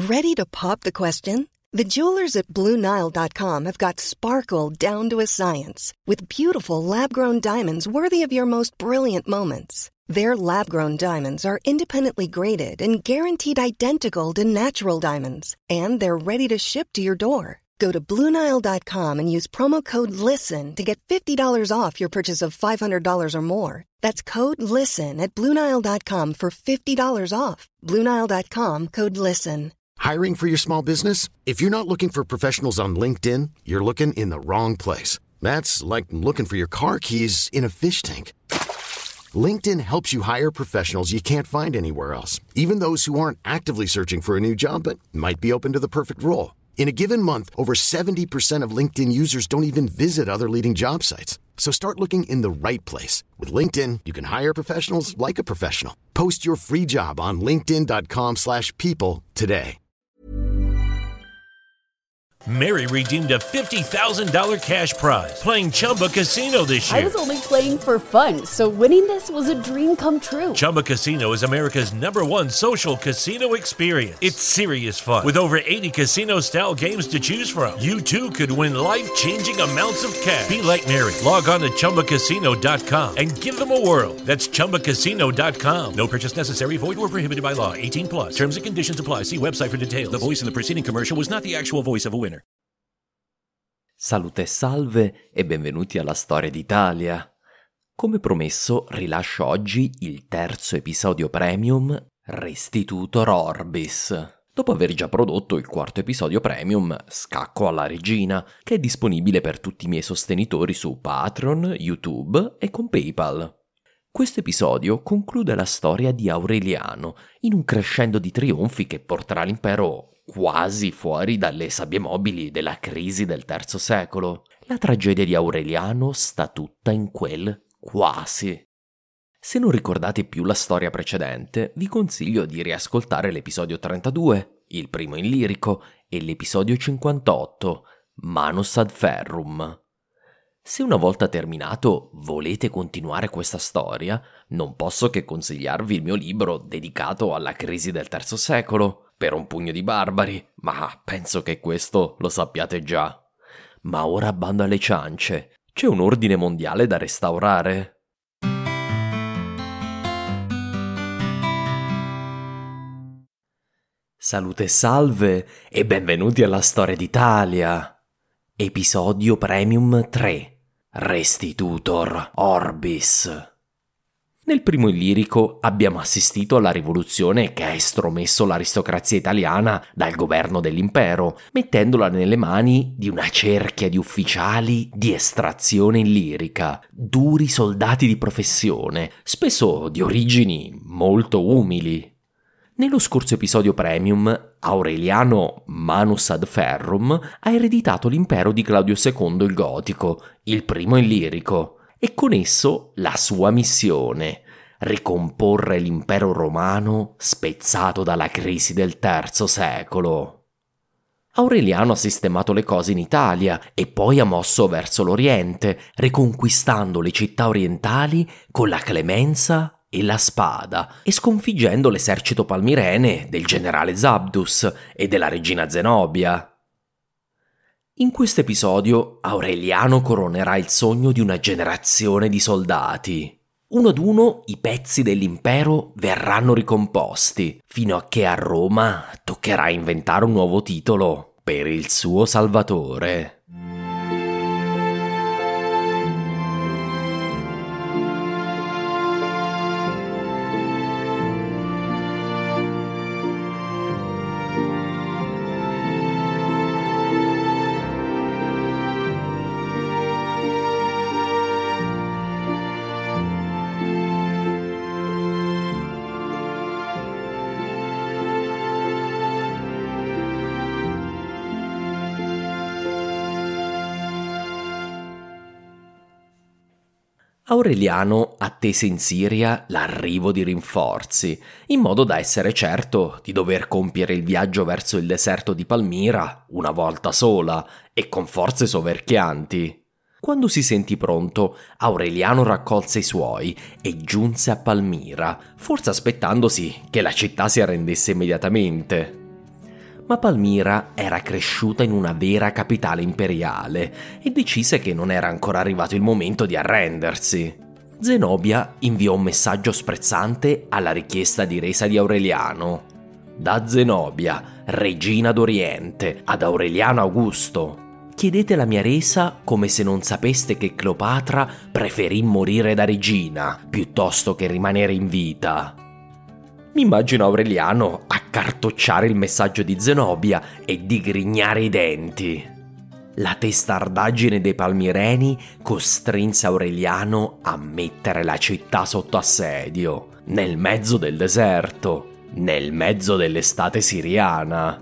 Ready to pop the question? The jewelers at BlueNile.com have got sparkle down to a science with beautiful lab-grown diamonds worthy of your most brilliant moments. Their lab-grown diamonds are independently graded and guaranteed identical to natural diamonds, and they're ready to ship to your door. Go to BlueNile.com and use promo code LISTEN to get $50 off your purchase of $500 or more. That's code LISTEN at BlueNile.com for $50 off. BlueNile.com, code LISTEN. Hiring for your small business? If you're not looking for professionals on LinkedIn, you're looking in the wrong place. That's like looking for your car keys in a fish tank. LinkedIn helps you hire professionals you can't find anywhere else, even those who aren't actively searching for a new job but might be open to the perfect role. In a given month, over 70% of LinkedIn users don't even visit other leading job sites. So start looking in the right place. With LinkedIn, you can hire professionals like a professional. Post your free job on linkedin.com/people today. Mary redeemed a $50,000 cash prize playing Chumba Casino this year. I was only playing for fun, so winning this was a dream come true. Chumba Casino is America's #1 social casino experience. It's serious fun. With over 80 casino-style games to choose from, you too could win life-changing amounts of cash. Be like Mary. Log on to ChumbaCasino.com and give them a whirl. That's ChumbaCasino.com. No purchase necessary. Void where prohibited by law. 18+. Terms and conditions apply. See website for details. The voice in the preceding commercial was not the actual voice of a winner. Salute e salve e benvenuti alla Storia d'Italia. Come promesso, rilascio oggi il terzo episodio premium Restitutor Orbis. Dopo aver già prodotto il quarto episodio premium Scacco alla Regina, che è disponibile per tutti i miei sostenitori su Patreon, YouTube e con PayPal. Questo episodio conclude la storia di Aureliano in un crescendo di trionfi che porterà l'impero quasi fuori dalle sabbie mobili della crisi del III secolo. La tragedia di Aureliano sta tutta in quel quasi. Se non ricordate più la storia precedente, vi consiglio di riascoltare l'episodio 32, il primo in lirico, e l'episodio 58, Manus ad Ferrum. Se una volta terminato volete continuare questa storia, non posso che consigliarvi il mio libro dedicato alla crisi del III secolo, Per un pugno di barbari, ma penso che questo lo sappiate già. Ma ora bando alle ciance. C'è un ordine mondiale da restaurare? Salute e salve e benvenuti alla Storia d'Italia. Episodio Premium 3. Restitutor Orbis. Nel primo illirico abbiamo assistito alla rivoluzione che ha estromesso l'aristocrazia italiana dal governo dell'impero, mettendola nelle mani di una cerchia di ufficiali di estrazione illirica, duri soldati di professione, spesso di origini molto umili. Nello scorso episodio premium, Aureliano Manus ad Ferrum ha ereditato l'impero di Claudio II il Gotico, il primo illirico, e con esso la sua missione, ricomporre l'impero romano spezzato dalla crisi del III secolo. Aureliano ha sistemato le cose in Italia e poi ha mosso verso l'Oriente, riconquistando le città orientali con la clemenza e la spada e sconfiggendo l'esercito palmirene del generale Zabdus e della regina Zenobia. In questo episodio Aureliano coronerà il sogno di una generazione di soldati. Uno ad uno i pezzi dell'impero verranno ricomposti, fino a che a Roma toccherà inventare un nuovo titolo per il suo salvatore. Aureliano attese in Siria l'arrivo di rinforzi, in modo da essere certo di dover compiere il viaggio verso il deserto di Palmira una volta sola e con forze soverchianti. Quando si sentì pronto, Aureliano raccolse i suoi e giunse a Palmira, forse aspettandosi che la città si arrendesse immediatamente. Ma Palmira era cresciuta in una vera capitale imperiale e decise che non era ancora arrivato il momento di arrendersi. Zenobia inviò un messaggio sprezzante alla richiesta di resa di Aureliano. Da Zenobia, regina d'Oriente, ad Aureliano Augusto. Chiedete la mia resa come se non sapeste che Cleopatra preferì morire da regina piuttosto che rimanere in vita. Mi immagino Aureliano accartocciare il messaggio di Zenobia e digrignare i denti. La testardaggine dei Palmireni costrinse Aureliano a mettere la città sotto assedio, nel mezzo del deserto, nel mezzo dell'estate siriana.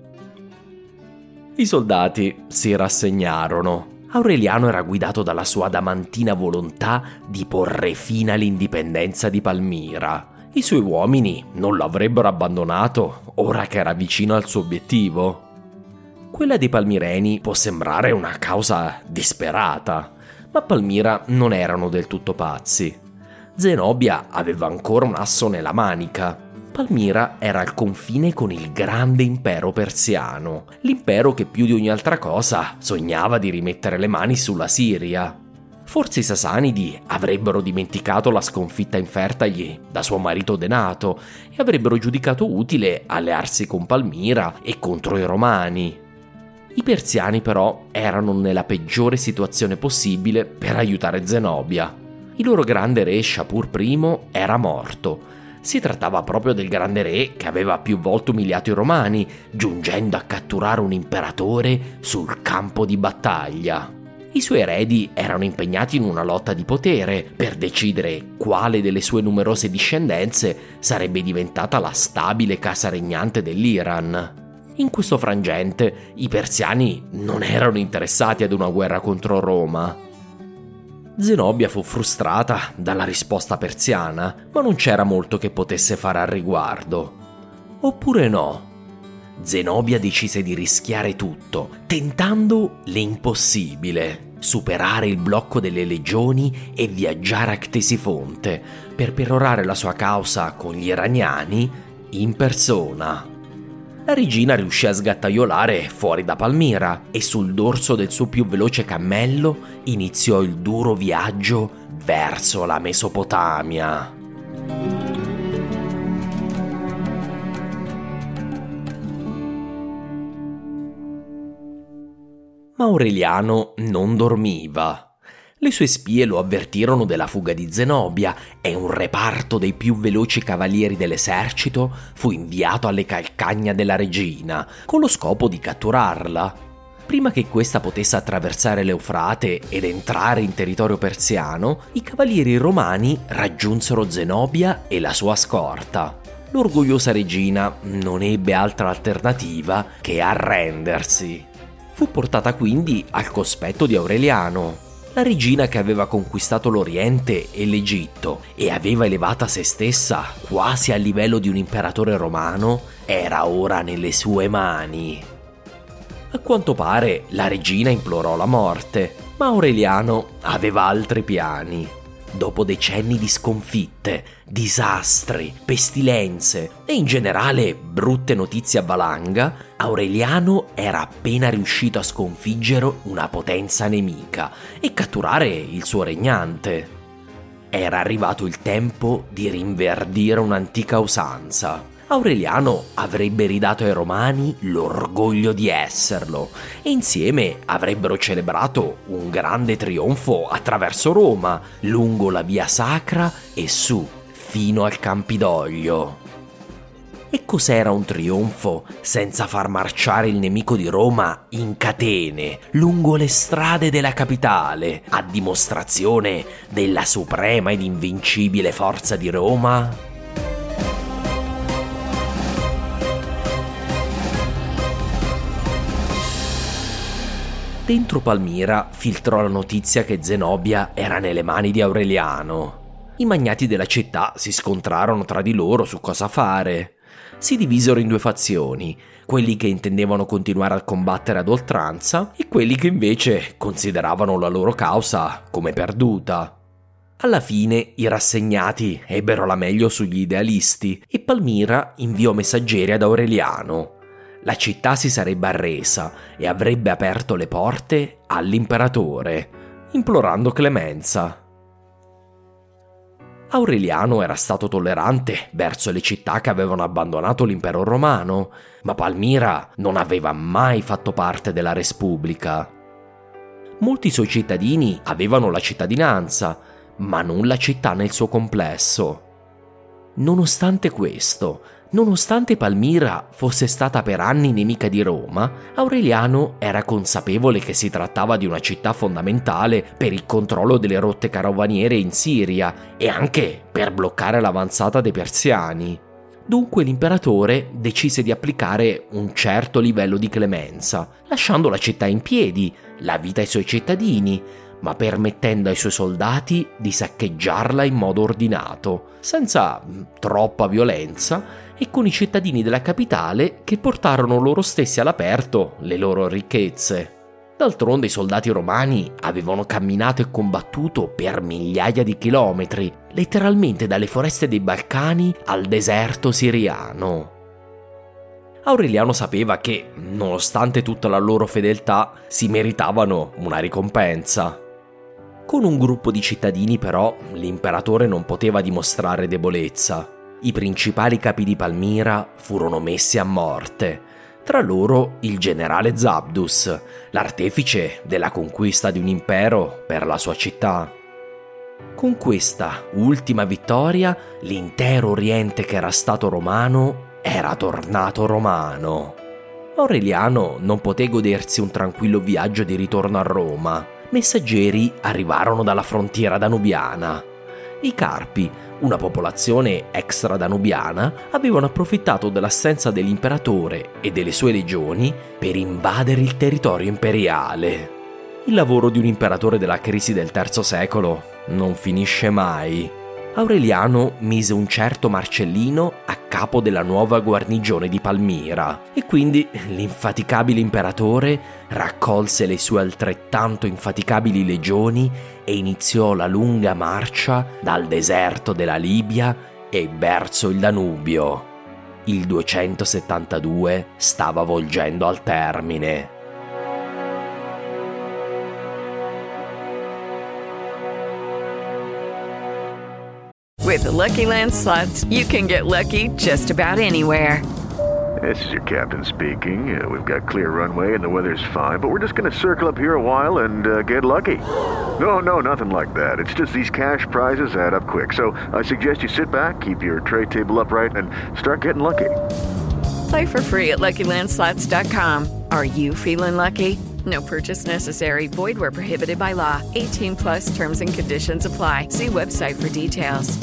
I soldati si rassegnarono. Aureliano era guidato dalla sua adamantina volontà di porre fine all'indipendenza di Palmira. I suoi uomini non l'avrebbero abbandonato ora che era vicino al suo obiettivo. Quella dei Palmireni può sembrare una causa disperata, ma Palmira non erano del tutto pazzi. Zenobia aveva ancora un asso nella manica. Palmira era al confine con il grande impero persiano, l'impero che più di ogni altra cosa sognava di rimettere le mani sulla Siria. Forse i Sasanidi avrebbero dimenticato la sconfitta infertagli da suo marito Denato e avrebbero giudicato utile allearsi con Palmira e contro i Romani. I persiani però erano nella peggiore situazione possibile per aiutare Zenobia. Il loro grande re Shapur I era morto. Si trattava proprio del grande re che aveva più volte umiliato i Romani, giungendo a catturare un imperatore sul campo di battaglia. I suoi eredi erano impegnati in una lotta di potere per decidere quale delle sue numerose discendenze sarebbe diventata la stabile casa regnante dell'Iran. In questo frangente i persiani non erano interessati ad una guerra contro Roma. Zenobia fu frustrata dalla risposta persiana, ma non c'era molto che potesse fare al riguardo. Oppure no? Zenobia decise di rischiare tutto, tentando l'impossibile: superare il blocco delle legioni e viaggiare a Ctesifonte per perorare la sua causa con gli iraniani in persona. La regina riuscì a sgattaiolare fuori da Palmira e sul dorso del suo più veloce cammello iniziò il duro viaggio verso la Mesopotamia. Ma Aureliano non dormiva. Le sue spie lo avvertirono della fuga di Zenobia e un reparto dei più veloci cavalieri dell'esercito fu inviato alle calcagna della regina con lo scopo di catturarla. Prima che questa potesse attraversare l'Eufrate ed entrare in territorio persiano, i cavalieri romani raggiunsero Zenobia e la sua scorta. L'orgogliosa regina non ebbe altra alternativa che arrendersi. Fu portata quindi al cospetto di Aureliano. La regina, che aveva conquistato l'Oriente e l'Egitto e aveva elevata se stessa quasi al livello di un imperatore romano, era ora nelle sue mani. A quanto pare la regina implorò la morte, ma Aureliano aveva altri piani. Dopo decenni di sconfitte, disastri, pestilenze e in generale brutte notizie a valanga, Aureliano era appena riuscito a sconfiggere una potenza nemica e catturare il suo regnante. Era arrivato il tempo di rinverdire un'antica usanza. Aureliano avrebbe ridato ai Romani l'orgoglio di esserlo e insieme avrebbero celebrato un grande trionfo attraverso Roma, lungo la via sacra e su, fino al Campidoglio. E cos'era un trionfo senza far marciare il nemico di Roma in catene lungo le strade della capitale, a dimostrazione della suprema ed invincibile forza di Roma? Dentro Palmira filtrò la notizia che Zenobia era nelle mani di Aureliano. I magnati della città si scontrarono tra di loro su cosa fare. Si divisero in due fazioni, quelli che intendevano continuare a combattere ad oltranza e quelli che invece consideravano la loro causa come perduta. Alla fine i rassegnati ebbero la meglio sugli idealisti e Palmira inviò messaggeri ad Aureliano. la città si sarebbe arresa e avrebbe aperto le porte all'imperatore, implorando clemenza. Aureliano era stato tollerante verso le città che avevano abbandonato l'impero romano, ma Palmira non aveva mai fatto parte della Respubblica. Molti suoi cittadini avevano la cittadinanza, ma non la città nel suo complesso. Nonostante questo, nonostante Palmira fosse stata per anni nemica di Roma, Aureliano era consapevole che si trattava di una città fondamentale per il controllo delle rotte carovaniere in Siria e anche per bloccare l'avanzata dei persiani. Dunque l'imperatore decise di applicare un certo livello di clemenza, lasciando la città in piedi, la vita ai suoi cittadini, ma permettendo ai suoi soldati di saccheggiarla in modo ordinato, senza troppa violenza, e con i cittadini della capitale che portarono loro stessi all'aperto le loro ricchezze. D'altronde i soldati romani avevano camminato e combattuto per migliaia di chilometri, letteralmente dalle foreste dei Balcani al deserto siriano. Aureliano sapeva che, nonostante tutta la loro fedeltà, si meritavano una ricompensa. Con un gruppo di cittadini, però, l'imperatore non poteva dimostrare debolezza. I principali capi di Palmira furono messi a morte. Tra loro il generale Zabdus, l'artefice della conquista di un impero per la sua città. Con questa ultima vittoria, l'intero Oriente che era stato romano era tornato romano. Aureliano non poté godersi un tranquillo viaggio di ritorno a Roma. Messaggeri arrivarono dalla frontiera danubiana. I Carpi, una popolazione extra-danubiana, avevano approfittato dell'assenza dell'imperatore e delle sue legioni per invadere il territorio imperiale. Il lavoro di un imperatore della crisi del III secolo non finisce mai. Aureliano mise un certo Marcellino a capo della nuova guarnigione di Palmira e quindi l'infaticabile imperatore raccolse le sue altrettanto infaticabili legioni e iniziò la lunga marcia dal deserto della Libia e verso il Danubio. Il 272 stava volgendo al termine. With the Lucky Land Slots, you can get lucky just about anywhere. This is your captain speaking. We've got clear runway and the weather's fine, but we're just going to circle up here a while and get lucky. No, nothing like that. It's just these cash prizes add up quick. So I suggest you sit back, keep your tray table upright, and start getting lucky. Play for free at LuckyLandSlots.com. Are you feeling lucky? No purchase necessary. Void where prohibited by law. 18 plus terms and conditions apply. See website for details.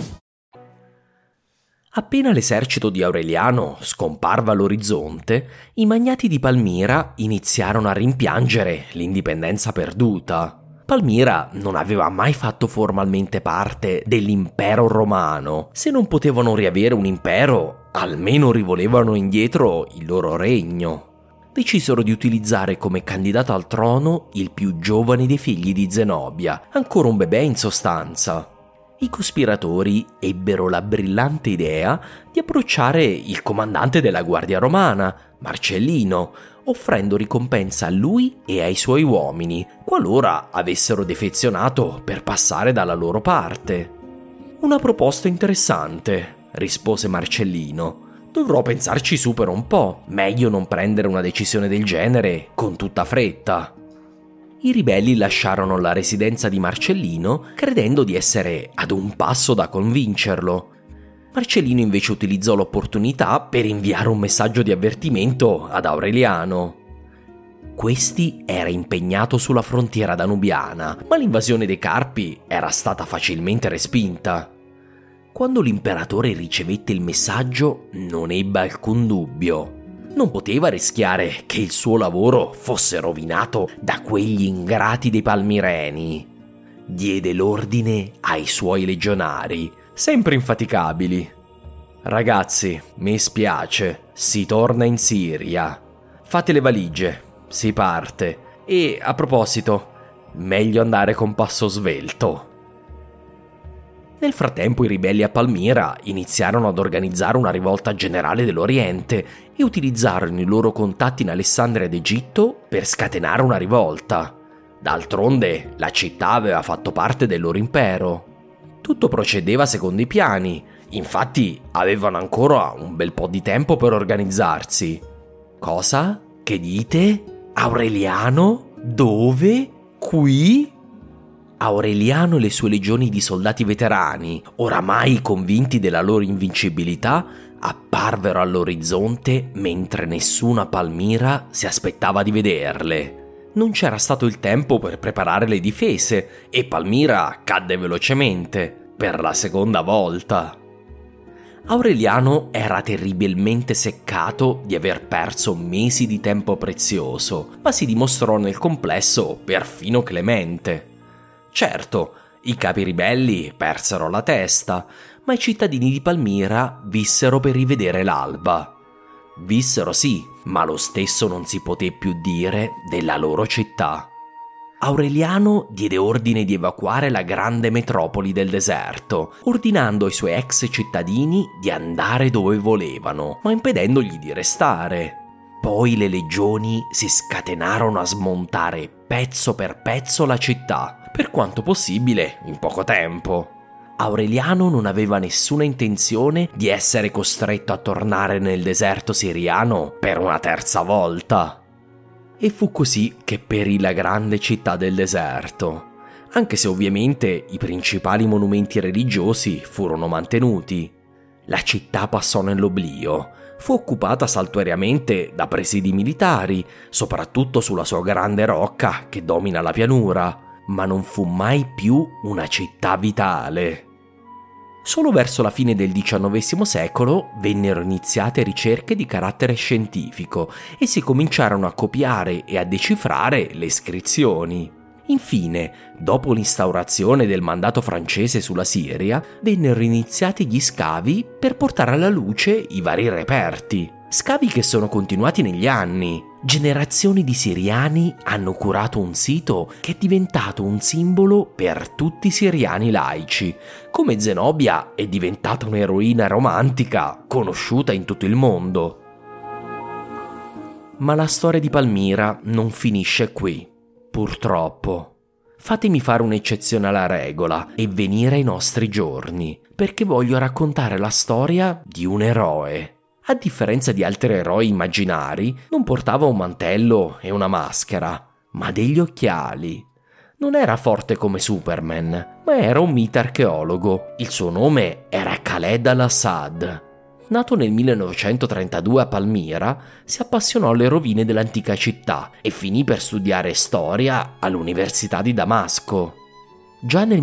Appena l'esercito di Aureliano scomparve all'orizzonte, i magnati di Palmira iniziarono a rimpiangere l'indipendenza perduta. Palmira non aveva mai fatto formalmente parte dell'impero romano. Se non potevano riavere un impero, almeno rivolevano indietro il loro regno. Decisero di utilizzare come candidato al trono il più giovane dei figli di Zenobia, ancora un bebè in sostanza. I cospiratori ebbero la brillante idea di approcciare il comandante della guardia romana, Marcellino, offrendo ricompensa a lui e ai suoi uomini, qualora avessero defezionato per passare dalla loro parte. Una proposta interessante, rispose Marcellino. Dovrò pensarci su per un po', meglio non prendere una decisione del genere con tutta fretta. I ribelli lasciarono la residenza di Marcellino credendo di essere ad un passo da convincerlo. Marcellino invece utilizzò l'opportunità per inviare un messaggio di avvertimento ad Aureliano. Questi era impegnato sulla frontiera danubiana, ma l'invasione dei Carpi era stata facilmente respinta. Quando l'imperatore ricevette il messaggio non ebbe alcun dubbio. Non poteva rischiare che il suo lavoro fosse rovinato da quegli ingrati dei Palmireni. Diede l'ordine ai suoi legionari, sempre infaticabili. Ragazzi, mi spiace, si torna in Siria. Fate le valigie, si parte. E, a proposito, meglio andare con passo svelto. Nel frattempo i ribelli a Palmira iniziarono ad organizzare una rivolta generale dell'Oriente e utilizzarono i loro contatti in Alessandria ed Egitto per scatenare una rivolta. D'altronde la città aveva fatto parte del loro impero. Tutto procedeva secondo i piani, infatti avevano ancora un bel po' di tempo per organizzarsi. Cosa? Che dite? Aureliano? Dove? Qui? Aureliano e le sue legioni di soldati veterani, oramai convinti della loro invincibilità, apparvero all'orizzonte mentre nessuno a Palmira si aspettava di vederle. Non c'era stato il tempo per preparare le difese e Palmira cadde velocemente, per la seconda volta. Aureliano era terribilmente seccato di aver perso mesi di tempo prezioso, ma si dimostrò nel complesso perfino clemente. Certo, i capi ribelli persero la testa, ma i cittadini di Palmira vissero per rivedere l'alba. Vissero sì, ma lo stesso non si poté più dire della loro città. Aureliano diede ordine di evacuare la grande metropoli del deserto, ordinando ai suoi ex cittadini di andare dove volevano, ma impedendogli di restare. Poi le legioni si scatenarono a smontare pezzo per pezzo la città, per quanto possibile in poco tempo. Aureliano non aveva nessuna intenzione di essere costretto a tornare nel deserto siriano per una terza volta. E fu così che perì la grande città del deserto, anche se ovviamente i principali monumenti religiosi furono mantenuti. La città passò nell'oblio, fu occupata saltuariamente da presidi militari, soprattutto sulla sua grande rocca che domina la pianura, ma non fu mai più una città vitale. Solo verso la fine del XIX secolo vennero iniziate ricerche di carattere scientifico e si cominciarono a copiare e a decifrare le iscrizioni. Infine, dopo l'instaurazione del mandato francese sulla Siria, vennero iniziati gli scavi per portare alla luce i vari reperti. Scavi che sono continuati negli anni. Generazioni di siriani hanno curato un sito che è diventato un simbolo per tutti i siriani laici, come Zenobia è diventata un'eroina romantica conosciuta in tutto il mondo. Ma la storia di Palmira non finisce qui, purtroppo. Fatemi fare un'eccezione alla regola e venire ai nostri giorni, perché voglio raccontare la storia di un eroe. A differenza di altri eroi immaginari, non portava un mantello e una maschera, ma degli occhiali. Non era forte come Superman, ma era un mite archeologo. Il suo nome era Khaled al-Assad. Nato nel 1932 a Palmira, si appassionò alle rovine dell'antica città e finì per studiare storia all'Università di Damasco. Già nel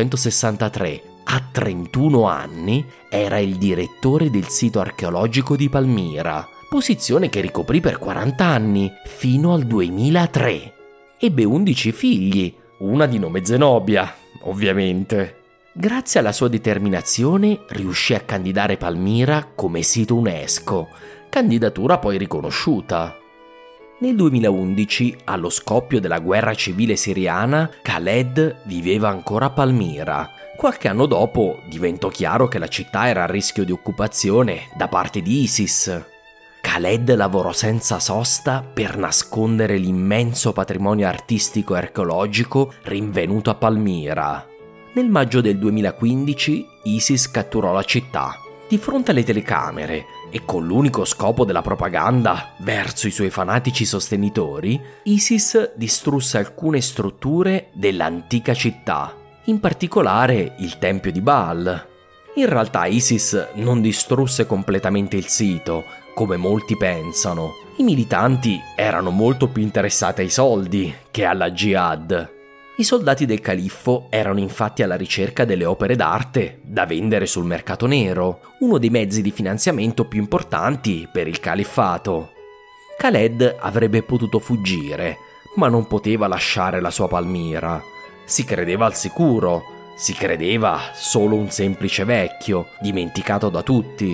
1963, a 31 anni, era il direttore del sito archeologico di Palmira, posizione che ricoprì per 40 anni, fino al 2003. Ebbe 11 figli, una di nome Zenobia, ovviamente. Grazie alla sua determinazione riuscì a candidare Palmira come sito UNESCO, candidatura poi riconosciuta. Nel 2011, allo scoppio della guerra civile siriana, Khaled viveva ancora a Palmira. Qualche anno dopo diventò chiaro che la città era a rischio di occupazione da parte di ISIS. Khaled lavorò senza sosta per nascondere l'immenso patrimonio artistico e archeologico rinvenuto a Palmira. Nel maggio del 2015 ISIS catturò la città. Di fronte alle telecamere e con l'unico scopo della propaganda verso i suoi fanatici sostenitori, ISIS distrusse alcune strutture dell'antica città, in particolare il tempio di Baal. In realtà ISIS non distrusse completamente il sito, come molti pensano. I militanti erano molto più interessati ai soldi che alla jihad. I soldati del califfo erano infatti alla ricerca delle opere d'arte da vendere sul mercato nero, uno dei mezzi di finanziamento più importanti per il califfato. Khaled avrebbe potuto fuggire, ma non poteva lasciare la sua Palmira. Si credeva al sicuro, si credeva solo un semplice vecchio, dimenticato da tutti.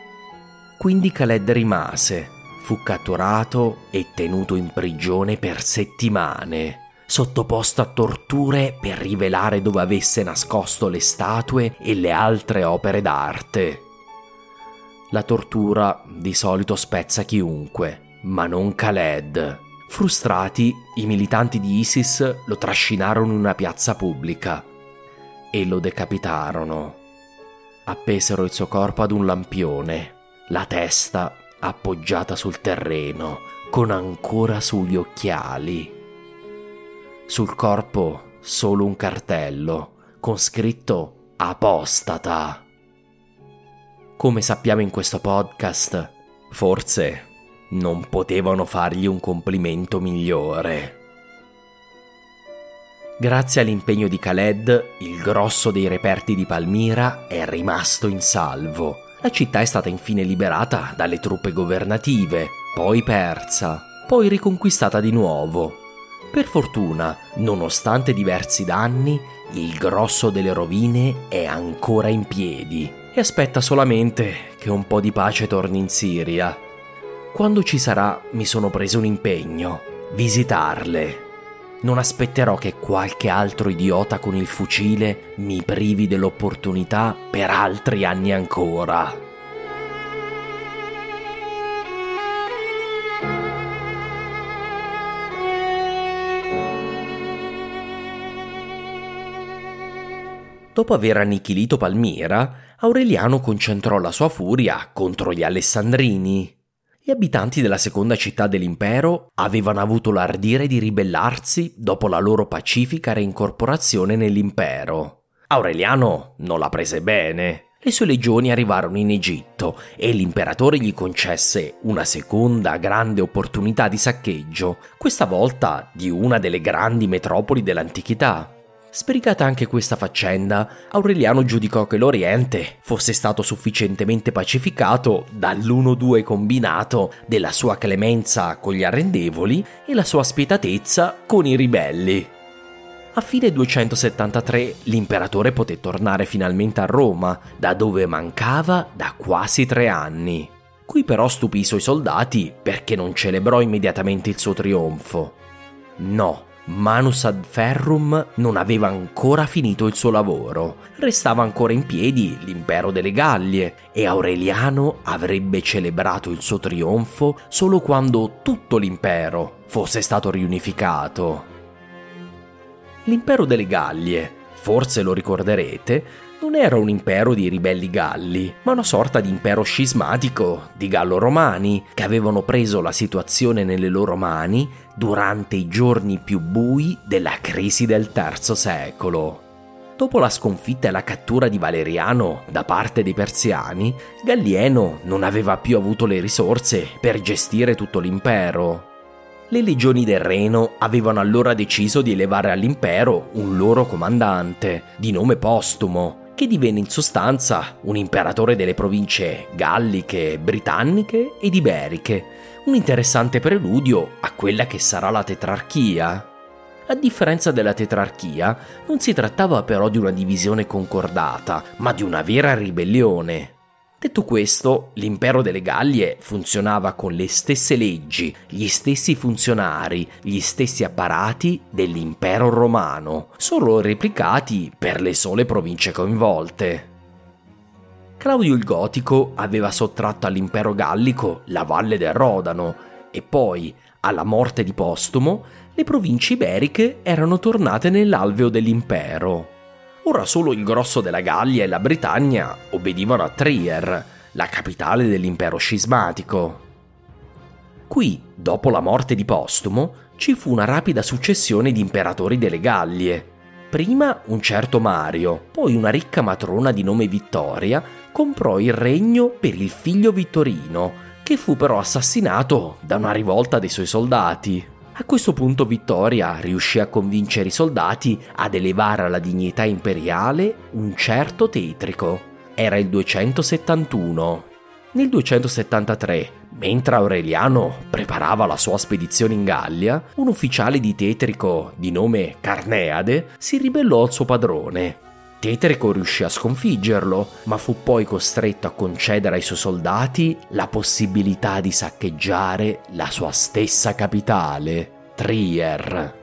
Quindi Khaled rimase, fu catturato e tenuto in prigione per settimane. sottoposto a torture per rivelare dove avesse nascosto le statue e le altre opere d'arte. La tortura di solito spezza chiunque, ma non Khaled. Frustrati, i militanti di ISIS lo trascinarono in una piazza pubblica e lo decapitarono. Appesero il suo corpo ad un lampione, la testa appoggiata sul terreno, con ancora sugli occhiali. Sul corpo solo un cartello, con scritto apostata. Come sappiamo in questo podcast, forse non potevano fargli un complimento migliore. Grazie all'impegno di Khaled, il grosso dei reperti di Palmira è rimasto in salvo. La città è stata infine liberata dalle truppe governative, poi persa, poi riconquistata di nuovo. Per fortuna, nonostante diversi danni, il grosso delle rovine è ancora in piedi e aspetta solamente che un po' di pace torni in Siria. Quando ci sarà, mi sono preso un impegno: visitarle. Non aspetterò che qualche altro idiota con il fucile mi privi dell'opportunità per altri anni ancora. Dopo aver annichilito Palmira, Aureliano concentrò la sua furia contro gli Alessandrini. Gli abitanti della seconda città dell'impero avevano avuto l'ardire di ribellarsi dopo la loro pacifica reincorporazione nell'impero. Aureliano non la prese bene. Le sue legioni arrivarono in Egitto e l'imperatore gli concesse una seconda grande opportunità di saccheggio, questa volta di una delle grandi metropoli dell'antichità. Sbrigata anche questa faccenda, Aureliano giudicò che l'Oriente fosse stato sufficientemente pacificato dall'1-2 combinato della sua clemenza con gli arrendevoli e la sua spietatezza con i ribelli. A fine 273 l'imperatore poté tornare finalmente a Roma, da dove mancava da quasi 3 anni. Qui però stupì i suoi soldati perché non celebrò immediatamente il suo trionfo. No. Manus ad Ferrum non aveva ancora finito il suo lavoro. Restava ancora in piedi l'impero delle Gallie e Aureliano avrebbe celebrato il suo trionfo solo quando tutto l'impero fosse stato riunificato. L'impero delle Gallie, forse lo ricorderete, non era un impero di ribelli galli, ma una sorta di impero scismatico di gallo-romani che avevano preso la situazione nelle loro mani durante i giorni più bui della crisi del III secolo. Dopo la sconfitta e la cattura di Valeriano da parte dei persiani, Gallieno non aveva più avuto le risorse per gestire tutto l'impero. Le legioni del Reno avevano allora deciso di elevare all'impero un loro comandante, di nome Postumo, che divenne in sostanza un imperatore delle province galliche, britanniche ed iberiche, un interessante preludio a quella che sarà la tetrarchia. A differenza della tetrarchia, non si trattava però di una divisione concordata, ma di una vera ribellione. Detto questo, l'impero delle Gallie funzionava con le stesse leggi, gli stessi funzionari, gli stessi apparati dell'impero romano, solo replicati per le sole province coinvolte. Claudio il Gotico aveva sottratto all'impero gallico la valle del Rodano e poi, alla morte di Postumo, le province iberiche erano tornate nell'alveo dell'impero. Ora solo il grosso della Gallia e la Britannia obbedivano a Trier, la capitale dell'impero scismatico. Qui, dopo la morte di Postumo, ci fu una rapida successione di imperatori delle Gallie. Prima un certo Mario, poi una ricca matrona di nome Vittoria comprò il regno per il figlio Vittorino, che fu però assassinato da una rivolta dei suoi soldati. A questo punto Vittoria riuscì a convincere i soldati ad elevare alla dignità imperiale un certo Tetrico. Era il 271. Nel 273, mentre Aureliano preparava la sua spedizione in Gallia, un ufficiale di Tetrico di nome Carneade si ribellò al suo padrone. Tetrico riuscì a sconfiggerlo, ma fu poi costretto a concedere ai suoi soldati la possibilità di saccheggiare la sua stessa capitale, Trier.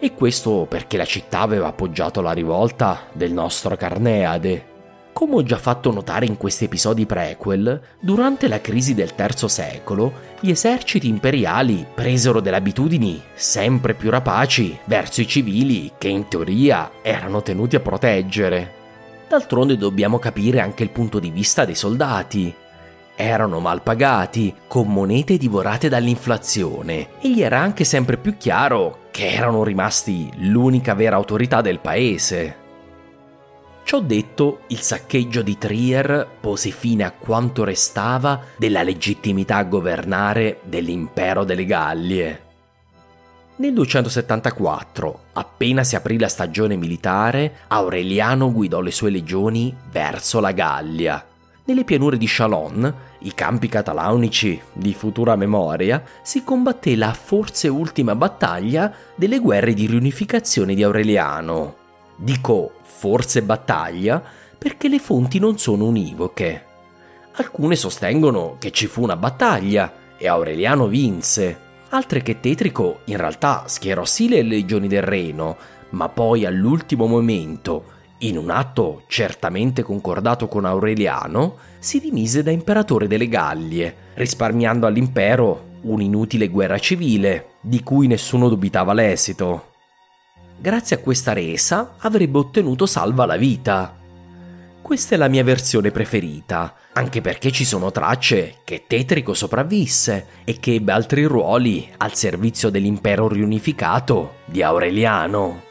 E questo perché la città aveva appoggiato la rivolta del nostro Carneade. Come ho già fatto notare in questi episodi prequel, durante la crisi del III secolo, gli eserciti imperiali presero delle abitudini sempre più rapaci verso i civili che in teoria erano tenuti a proteggere. D'altronde dobbiamo capire anche il punto di vista dei soldati. Erano mal pagati, con monete divorate dall'inflazione, e gli era anche sempre più chiaro che erano rimasti l'unica vera autorità del paese. Ciò detto, il saccheggio di Trier pose fine a quanto restava della legittimità a governare dell'impero delle Gallie. Nel 274, appena si aprì la stagione militare, Aureliano guidò le sue legioni verso la Gallia. Nelle pianure di Chalon, i campi catalaunici di futura memoria, si combatté la forse ultima battaglia delle guerre di riunificazione di Aureliano. Dico forse battaglia perché le fonti non sono univoche. Alcune sostengono che ci fu una battaglia e Aureliano vinse, altre che Tetrico in realtà schierò sì le legioni del Reno, ma poi all'ultimo momento, in un atto certamente concordato con Aureliano, si dimise da imperatore delle Gallie, risparmiando all'impero un'inutile guerra civile, di cui nessuno dubitava l'esito. Grazie a questa resa avrebbe ottenuto salva la vita. Questa è la mia versione preferita, anche perché ci sono tracce che Tetrico sopravvisse e che ebbe altri ruoli al servizio dell'impero riunificato di Aureliano.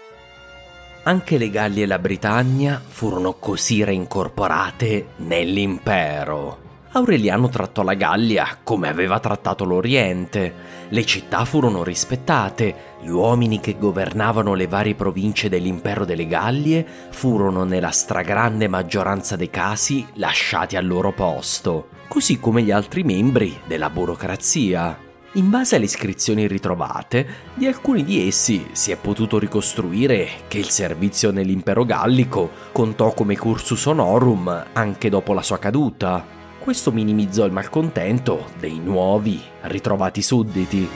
Anche le Gallie e la Britannia furono così reincorporate nell'impero. Aureliano trattò la Gallia come aveva trattato l'Oriente. Le città furono rispettate, gli uomini che governavano le varie province dell'impero delle Gallie furono nella stragrande maggioranza dei casi lasciati al loro posto, così come gli altri membri della burocrazia. In base alle iscrizioni ritrovate, di alcuni di essi si è potuto ricostruire che il servizio nell'impero gallico contò come cursus honorum anche dopo la sua caduta. Questo minimizzò il malcontento dei nuovi ritrovati sudditi.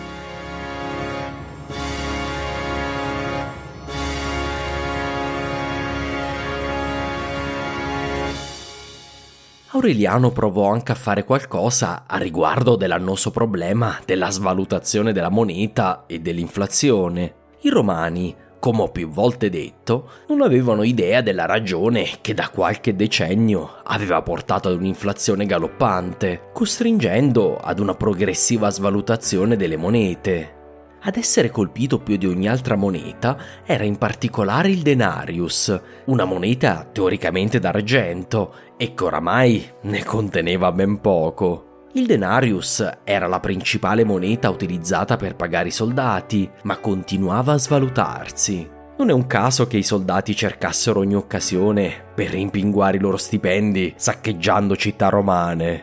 Aureliano provò anche a fare qualcosa a riguardo dell'annoso problema della svalutazione della moneta e dell'inflazione. I romani, come ho più volte detto, non avevano idea della ragione che da qualche decennio aveva portato ad un'inflazione galoppante, costringendo ad una progressiva svalutazione delle monete. Ad essere colpito più di ogni altra moneta era in particolare il denarius, una moneta teoricamente d'argento e che oramai ne conteneva ben poco. Il denarius era la principale moneta utilizzata per pagare i soldati, ma continuava a svalutarsi. Non è un caso che i soldati cercassero ogni occasione per rimpinguare i loro stipendi saccheggiando città romane.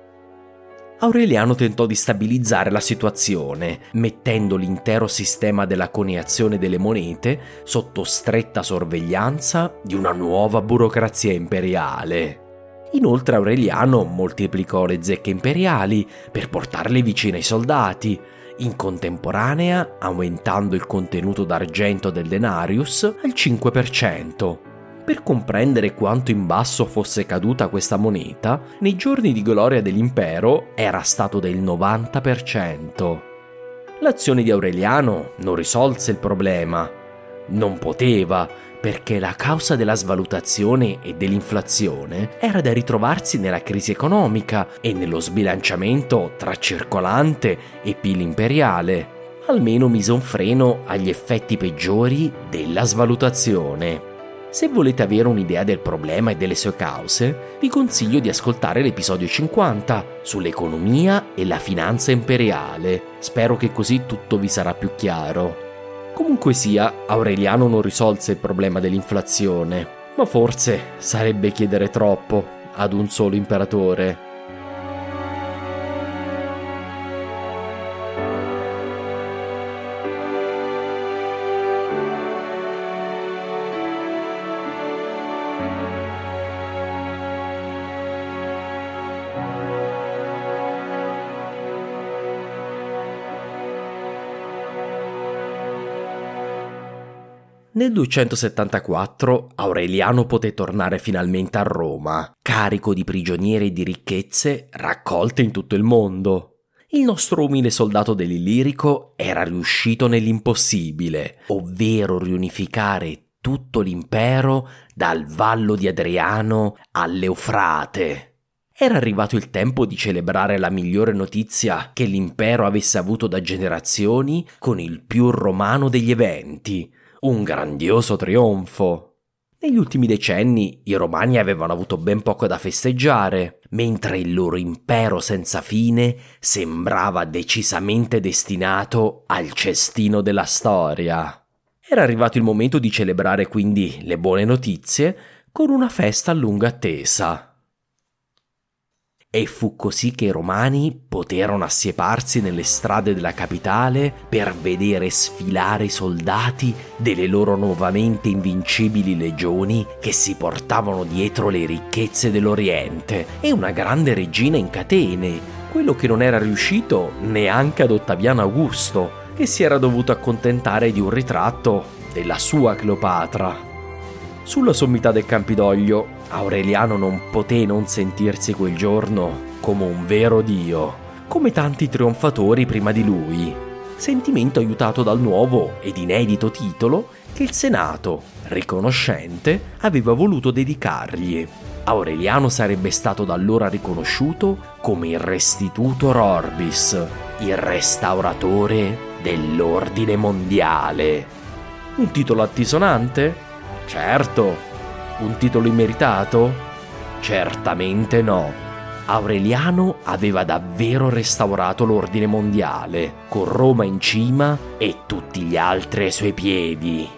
Aureliano tentò di stabilizzare la situazione, mettendo l'intero sistema della coniazione delle monete sotto stretta sorveglianza di una nuova burocrazia imperiale. Inoltre Aureliano moltiplicò le zecche imperiali per portarle vicine ai soldati, in contemporanea aumentando il contenuto d'argento del denarius al 5%. Per comprendere quanto in basso fosse caduta questa moneta, nei giorni di gloria dell'impero era stato del 90%. L'azione di Aureliano non risolse il problema. Non poteva, perché la causa della svalutazione e dell'inflazione era da ritrovarsi nella crisi economica e nello sbilanciamento tra circolante e PIL imperiale. Almeno mise un freno agli effetti peggiori della svalutazione. Se volete avere un'idea del problema e delle sue cause, vi consiglio di ascoltare l'episodio 50 sull'economia e la finanza imperiale. Spero che così tutto vi sarà più chiaro. Comunque sia, Aureliano non risolse il problema dell'inflazione, ma forse sarebbe chiedere troppo ad un solo imperatore. Nel 274 Aureliano poté tornare finalmente a Roma, carico di prigionieri e di ricchezze raccolte in tutto il mondo. Il nostro umile soldato dell'Illirico era riuscito nell'impossibile, ovvero riunificare tutto l'impero dal Vallo di Adriano all'Eufrate. Era arrivato il tempo di celebrare la migliore notizia che l'impero avesse avuto da generazioni con il più romano degli eventi, un grandioso trionfo. Negli ultimi decenni i romani avevano avuto ben poco da festeggiare, mentre il loro impero senza fine sembrava decisamente destinato al cestino della storia. Era arrivato il momento di celebrare quindi le buone notizie con una festa a lungo attesa. E fu così che i romani poterono assieparsi nelle strade della capitale per vedere sfilare i soldati delle loro nuovamente invincibili legioni che si portavano dietro le ricchezze dell'Oriente e una grande regina in catene, quello che non era riuscito neanche ad Ottaviano Augusto, che si era dovuto accontentare di un ritratto della sua Cleopatra. Sulla sommità del Campidoglio, Aureliano non poté non sentirsi quel giorno come un vero dio, come tanti trionfatori prima di lui, sentimento aiutato dal nuovo ed inedito titolo che il Senato, riconoscente, aveva voluto dedicargli. Aureliano sarebbe stato da allora riconosciuto come il Restitutor Orbis, il restauratore dell'ordine mondiale. Un titolo altisonante? Certo. Un titolo immeritato? Certamente no. Aureliano aveva davvero restaurato l'ordine mondiale, con Roma in cima e tutti gli altri ai suoi piedi.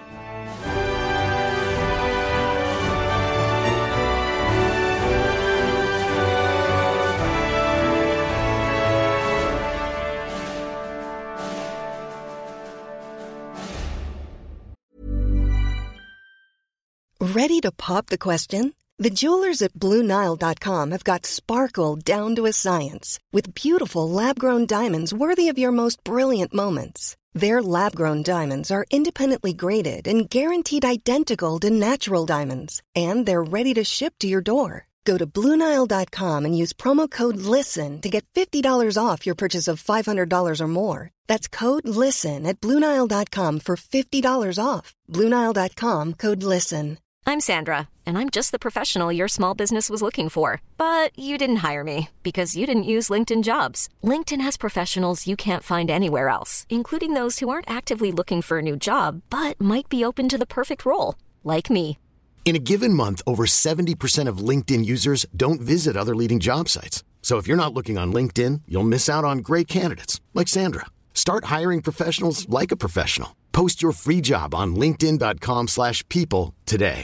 Ready to pop the question? The jewelers at BlueNile.com have got sparkle down to a science with beautiful lab-grown diamonds worthy of your most brilliant moments. Their lab-grown diamonds are independently graded and guaranteed identical to natural diamonds, and they're ready to ship to your door. Go to BlueNile.com and use promo code LISTEN to get $50 off your purchase of $500 or more. That's code LISTEN at BlueNile.com for $50 off. BlueNile.com, code LISTEN. I'm Sandra, and I'm just the professional your small business was looking for. But you didn't hire me because you didn't use LinkedIn Jobs. LinkedIn has professionals you can't find anywhere else, including those who aren't actively looking for a new job, but might be open to the perfect role, like me. In a given month, over 70% of LinkedIn users don't visit other leading job sites. So if you're not looking on LinkedIn, you'll miss out on great candidates like Sandra. Start hiring professionals like a professional. Post your free job on linkedin.com/people today.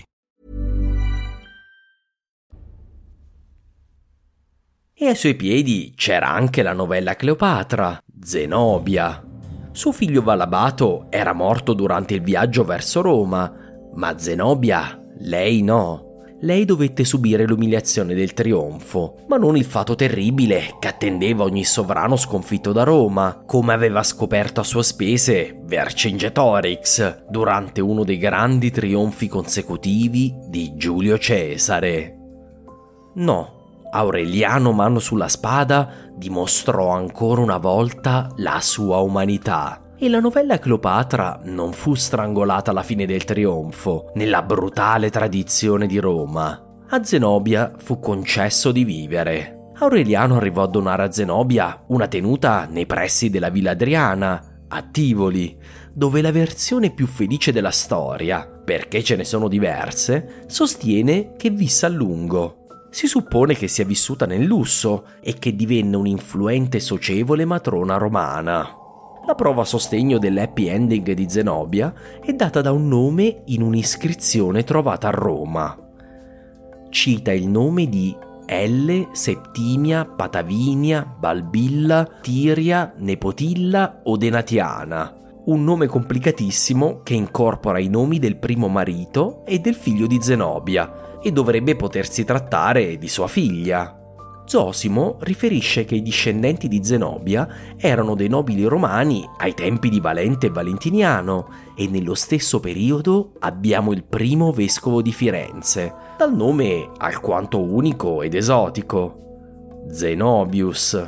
E ai suoi piedi c'era anche la novella Cleopatra, Zenobia. Suo figlio Valabato era morto durante il viaggio verso Roma, ma Zenobia, lei no. Lei dovette subire l'umiliazione del trionfo, ma non il fato terribile che attendeva ogni sovrano sconfitto da Roma, come aveva scoperto a sue spese Vercingetorix durante uno dei grandi trionfi consecutivi di Giulio Cesare. No. Aureliano mano sulla spada dimostrò ancora una volta la sua umanità e la novella Cleopatra non fu strangolata alla fine del trionfo, nella brutale tradizione di Roma. A Zenobia fu concesso di vivere. Aureliano arrivò a donare a Zenobia una tenuta nei pressi della Villa Adriana, a Tivoli, dove la versione più felice della storia, perché ce ne sono diverse, sostiene che visse a lungo. Si suppone che sia vissuta nel lusso e che divenne un'influente e socievole matrona romana. La prova a sostegno dell'happy ending di Zenobia è data da un nome in un'iscrizione trovata a Roma. Cita il nome di L. Septimia Patavinia Balbilla Tiria Nepotilla Odenatiana, un nome complicatissimo che incorpora i nomi del primo marito e del figlio di Zenobia, e dovrebbe potersi trattare di sua figlia. Zosimo riferisce che i discendenti di Zenobia erano dei nobili romani ai tempi di Valente e Valentiniano e nello stesso periodo abbiamo il primo vescovo di Firenze, dal nome alquanto unico ed esotico, Zenobius.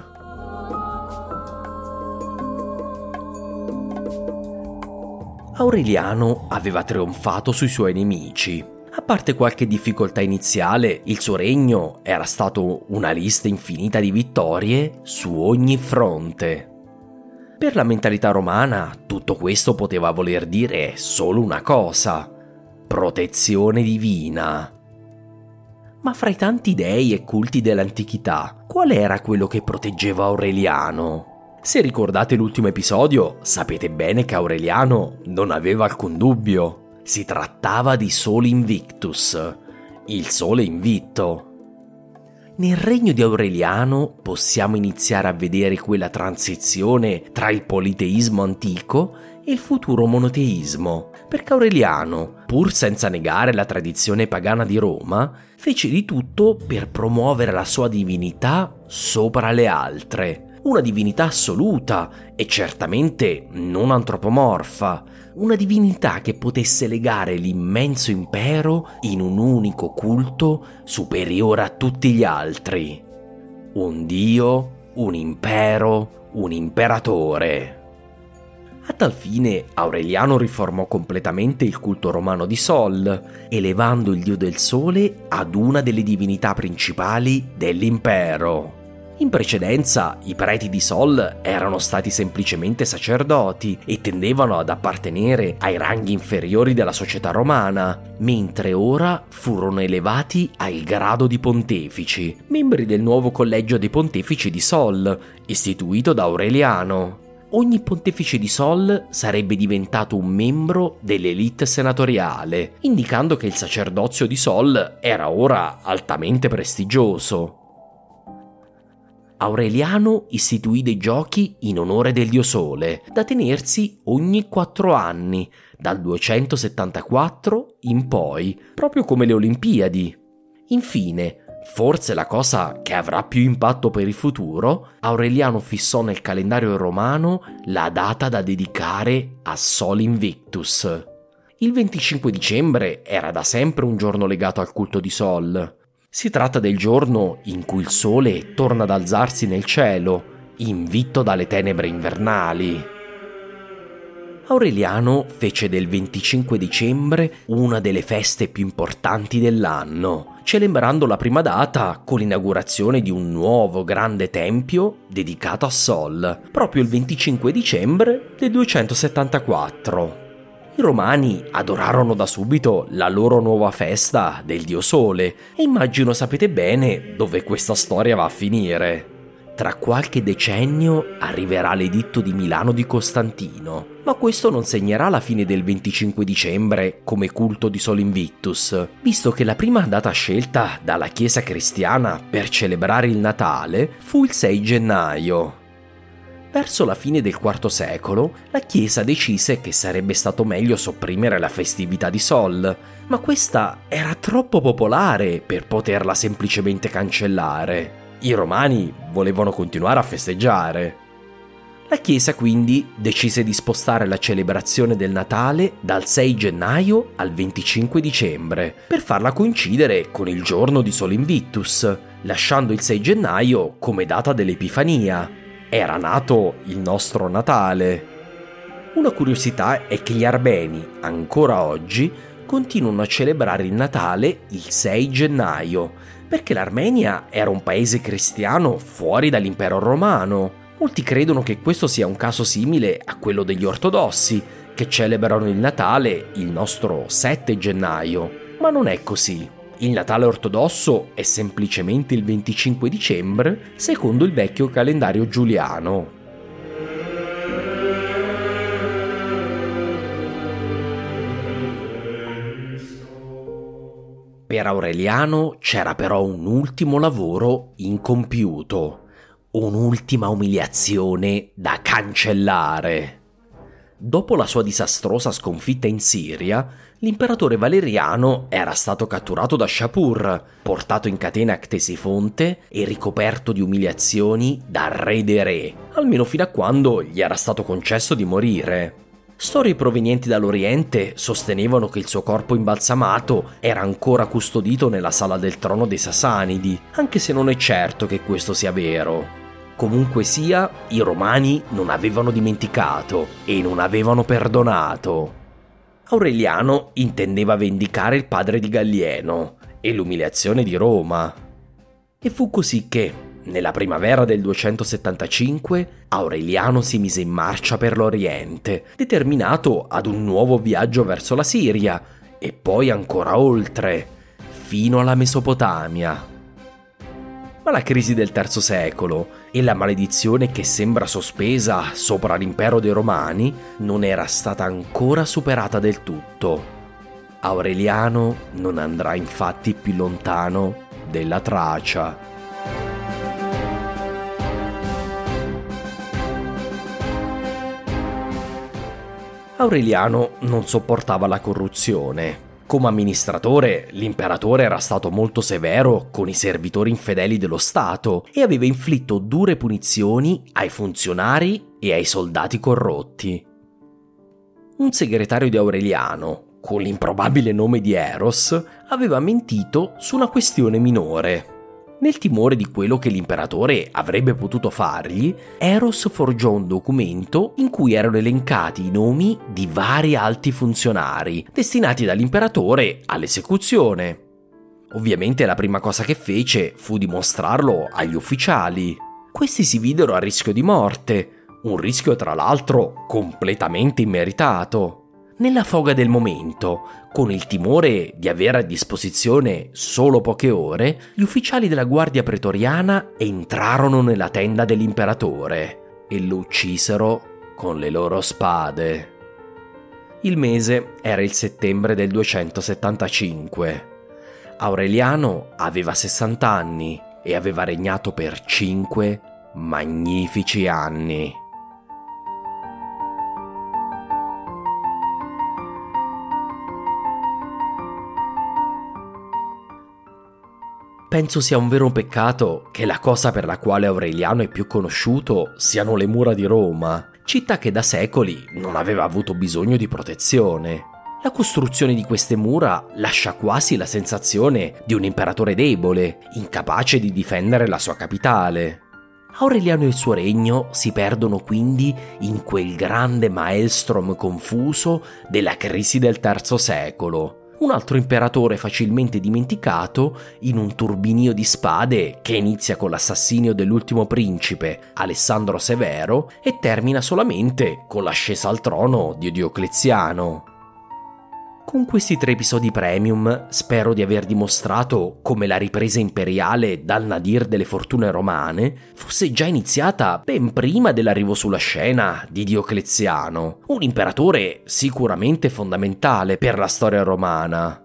Aureliano aveva trionfato sui suoi nemici. A parte qualche difficoltà iniziale, il suo regno era stato una lista infinita di vittorie su ogni fronte. Per la mentalità romana, tutto questo poteva voler dire solo una cosa: protezione divina. Ma fra i tanti dei e culti dell'antichità, qual era quello che proteggeva Aureliano? Se ricordate l'ultimo episodio, sapete bene che Aureliano non aveva alcun dubbio. Si trattava di Sole Invictus, il sole invitto. Nel regno di Aureliano possiamo iniziare a vedere quella transizione tra il politeismo antico e il futuro monoteismo, perché Aureliano, pur senza negare la tradizione pagana di Roma, fece di tutto per promuovere la sua divinità sopra le altre, una divinità assoluta e certamente non antropomorfa, una divinità che potesse legare l'immenso impero in un unico culto superiore a tutti gli altri. Un dio, un impero, un imperatore. A tal fine Aureliano riformò completamente il culto romano di Sol, elevando il dio del sole ad una delle divinità principali dell'impero. In precedenza i preti di Sol erano stati semplicemente sacerdoti e tendevano ad appartenere ai ranghi inferiori della società romana, mentre ora furono elevati al grado di pontefici, membri del nuovo collegio dei pontefici di Sol, istituito da Aureliano. Ogni pontefice di Sol sarebbe diventato un membro dell'elite senatoriale, indicando che il sacerdozio di Sol era ora altamente prestigioso. Aureliano istituì dei giochi in onore del dio Sole, da tenersi ogni 4 anni, dal 274 in poi, proprio come le Olimpiadi. Infine, forse la cosa che avrà più impatto per il futuro, Aureliano fissò nel calendario romano la data da dedicare a Sol Invictus. Il 25 dicembre era da sempre un giorno legato al culto di Sol. Si tratta del giorno in cui il sole torna ad alzarsi nel cielo, invitto dalle tenebre invernali. Aureliano fece del 25 dicembre una delle feste più importanti dell'anno, celebrando la prima data con l'inaugurazione di un nuovo grande tempio dedicato a Sol, proprio il 25 dicembre del 274. I Romani adorarono da subito la loro nuova festa del dio Sole e immagino sapete bene dove questa storia va a finire. Tra qualche decennio arriverà l'editto di Milano di Costantino, ma questo non segnerà la fine del 25 dicembre come culto di Sol Invictus, visto che la prima data scelta dalla Chiesa cristiana per celebrare il Natale fu il 6 gennaio. Verso la fine del IV secolo, la Chiesa decise che sarebbe stato meglio sopprimere la festività di Sol, ma questa era troppo popolare per poterla semplicemente cancellare. I Romani volevano continuare a festeggiare. La Chiesa quindi decise di spostare la celebrazione del Natale dal 6 gennaio al 25 dicembre, per farla coincidere con il giorno di Sol Invictus, lasciando il 6 gennaio come data dell'Epifania. Era nato il nostro Natale. Una curiosità è che gli armeni, ancora oggi, continuano a celebrare il Natale il 6 gennaio, perché l'Armenia era un paese cristiano fuori dall'impero romano. Molti credono che questo sia un caso simile a quello degli ortodossi, che celebrano il Natale il nostro 7 gennaio, ma non è così. Il Natale ortodosso è semplicemente il 25 dicembre, secondo il vecchio calendario giuliano. Per Aureliano c'era però un ultimo lavoro incompiuto, un'ultima umiliazione da cancellare. dopo la sua disastrosa sconfitta in Siria, l'imperatore Valeriano era stato catturato da Shapur, portato in catene a Ctesifonte e ricoperto di umiliazioni da re dei re, almeno fino a quando gli era stato concesso di morire. Storie provenienti dall'Oriente sostenevano che il suo corpo imbalsamato era ancora custodito nella sala del trono dei Sasanidi, anche se non è certo che questo sia vero. Comunque sia, i romani non avevano dimenticato e non avevano perdonato. Aureliano intendeva vendicare il padre di Gallieno e l'umiliazione di Roma. E fu così che, nella primavera del 275, Aureliano si mise in marcia per l'Oriente, determinato ad un nuovo viaggio verso la Siria e poi ancora oltre, fino alla Mesopotamia. Ma la crisi del III secolo e la maledizione che sembra sospesa sopra l'impero dei Romani non era stata ancora superata del tutto. Aureliano non andrà infatti più lontano della Tracia. Aureliano non sopportava la corruzione. Come amministratore, l'imperatore era stato molto severo con i servitori infedeli dello Stato e aveva inflitto dure punizioni ai funzionari e ai soldati corrotti. Un segretario di Aureliano, con l'improbabile nome di Eros, aveva mentito su una questione minore. Nel timore di quello che l'imperatore avrebbe potuto fargli, Eros forgiò un documento in cui erano elencati i nomi di vari alti funzionari, destinati dall'imperatore all'esecuzione. Ovviamente la prima cosa che fece fu dimostrarlo agli ufficiali. Questi si videro a rischio di morte, un rischio tra l'altro completamente immeritato. Nella foga del momento, con il timore di avere a disposizione solo poche ore, gli ufficiali della guardia pretoriana entrarono nella tenda dell'imperatore e lo uccisero con le loro spade. Il mese era il settembre del 275. Aureliano aveva 60 anni e aveva regnato per 5 magnifici anni. Penso sia un vero peccato che la cosa per la quale Aureliano è più conosciuto siano le mura di Roma, città che da secoli non aveva avuto bisogno di protezione. La costruzione di queste mura lascia quasi la sensazione di un imperatore debole, incapace di difendere la sua capitale. Aureliano e il suo regno si perdono quindi in quel grande maelstrom confuso della crisi del III secolo. Un altro imperatore facilmente dimenticato in un turbinio di spade che inizia con l'assassinio dell'ultimo principe, Alessandro Severo, e termina solamente con l'ascesa al trono di Diocleziano. Con questi 3 episodi premium spero di aver dimostrato come la ripresa imperiale dal nadir delle fortune romane fosse già iniziata ben prima dell'arrivo sulla scena di Diocleziano, un imperatore sicuramente fondamentale per la storia romana.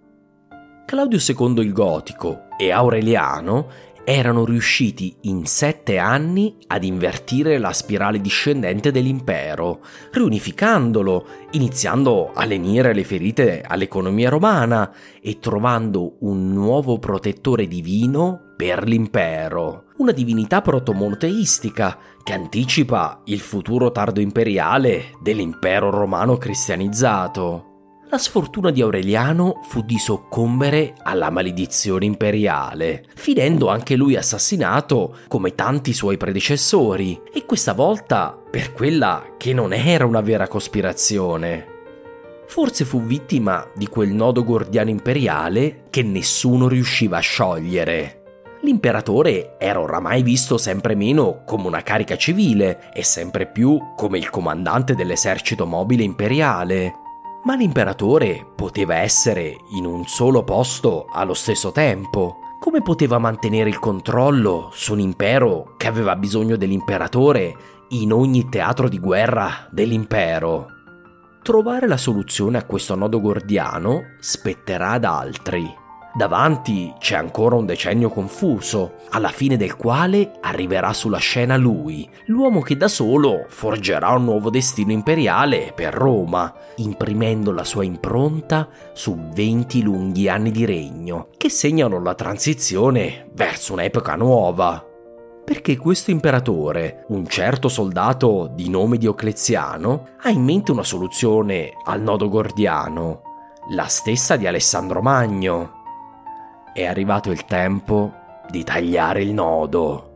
Claudio II il Gotico e Aureliano erano riusciti in 7 anni ad invertire la spirale discendente dell'impero, riunificandolo, iniziando a lenire le ferite all'economia romana e trovando un nuovo protettore divino per l'impero, una divinità protomonoteistica che anticipa il futuro tardo imperiale dell'impero romano cristianizzato. La sfortuna di Aureliano fu di soccombere alla maledizione imperiale, finendo anche lui assassinato come tanti suoi predecessori, e questa volta per quella che non era una vera cospirazione. Forse fu vittima di quel nodo gordiano imperiale che nessuno riusciva a sciogliere. L'imperatore era oramai visto sempre meno come una carica civile e sempre più come il comandante dell'esercito mobile imperiale. Ma l'imperatore poteva essere in un solo posto allo stesso tempo. Come poteva mantenere il controllo su un impero che aveva bisogno dell'imperatore in ogni teatro di guerra dell'impero? Trovare la soluzione a questo nodo gordiano spetterà ad altri. Davanti c'è ancora un decennio confuso, alla fine del quale arriverà sulla scena lui, l'uomo che da solo forgerà un nuovo destino imperiale per Roma, imprimendo la sua impronta su 20 lunghi anni di regno, che segnano la transizione verso un'epoca nuova. Perché questo imperatore, un certo soldato di nome Diocleziano, ha in mente una soluzione al nodo gordiano, la stessa di Alessandro Magno. È arrivato il tempo di tagliare il nodo.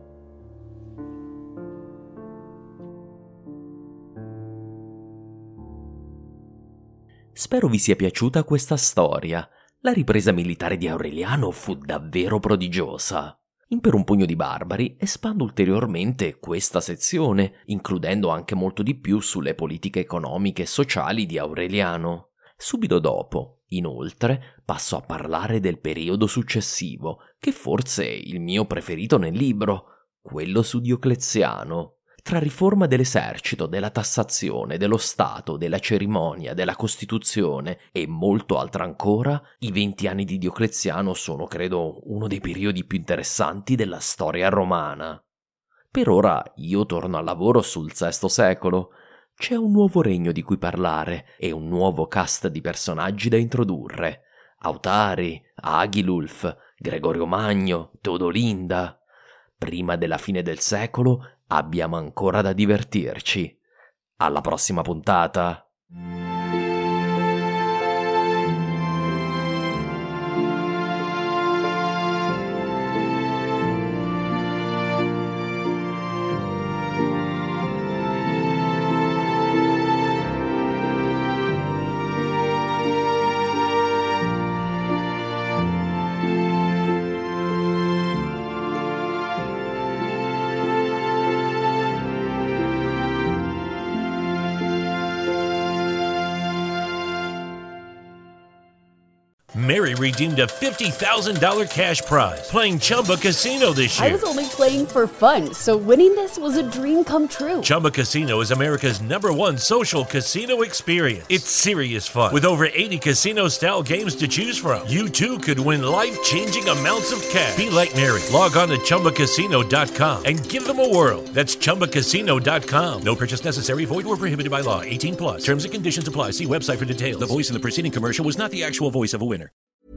Spero vi sia piaciuta questa storia. La ripresa militare di Aureliano fu davvero prodigiosa. In Per un pugno di barbari espando ulteriormente questa sezione, includendo anche molto di più sulle politiche economiche e sociali di Aureliano. Subito dopo, inoltre, passo a parlare del periodo successivo, che forse è il mio preferito nel libro, quello su Diocleziano. Tra riforma dell'esercito, della tassazione, dello Stato, della cerimonia, della Costituzione e molto altro ancora, i 20 anni di Diocleziano sono, credo, uno dei periodi più interessanti della storia romana. Per ora io torno al lavoro sul VI secolo. C'è un nuovo regno di cui parlare e un nuovo cast di personaggi da introdurre. Autari, Agilulf, Gregorio Magno, Teodolinda. Prima della fine del secolo abbiamo ancora da divertirci. Alla prossima puntata! Mary redeemed a $50,000 cash prize playing Chumba Casino this year. I was only playing for fun, so winning this was a dream come true. Chumba Casino is America's #1 social casino experience. It's serious fun. With over 80 casino-style games to choose from, you too could win life-changing amounts of cash. Be like Mary. Log on to ChumbaCasino.com and give them a whirl. That's ChumbaCasino.com. No purchase necessary. Void where prohibited by law. 18 plus. Terms and conditions apply. See website for details. The voice in the preceding commercial was not the actual voice of a winner.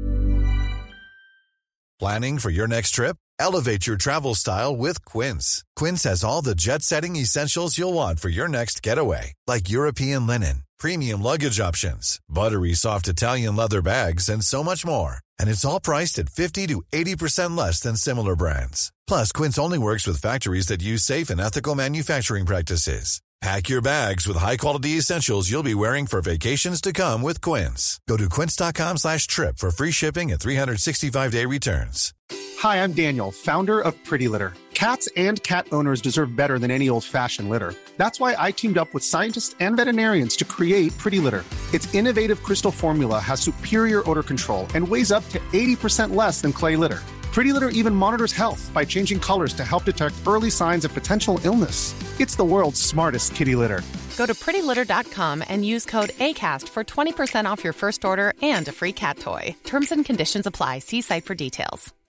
Planning for your next trip? Elevate your travel style with Quince. Quince has all the jet-setting essentials you'll want for your next getaway, like European linen, premium luggage options, buttery soft Italian leather bags, and so much more. And it's all priced at 50 to 80% less than similar brands. Plus, Quince only works with factories that use safe and ethical manufacturing practices. Pack your bags with high-quality essentials you'll be wearing for vacations to come with Quince. Go to quince.com/trip for free shipping and 365-day returns. Hi, I'm Daniel, founder of Pretty Litter. Cats and cat owners deserve better than any old-fashioned litter. That's why I teamed up with scientists and veterinarians to create Pretty Litter. Its innovative crystal formula has superior odor control and weighs up to 80% less than clay litter. Pretty Litter even monitors health by changing colors to help detect early signs of potential illness. It's the world's smartest kitty litter. Go to prettylitter.com and use code ACAST for 20% off your first order and a free cat toy. Terms and conditions apply. See site for details.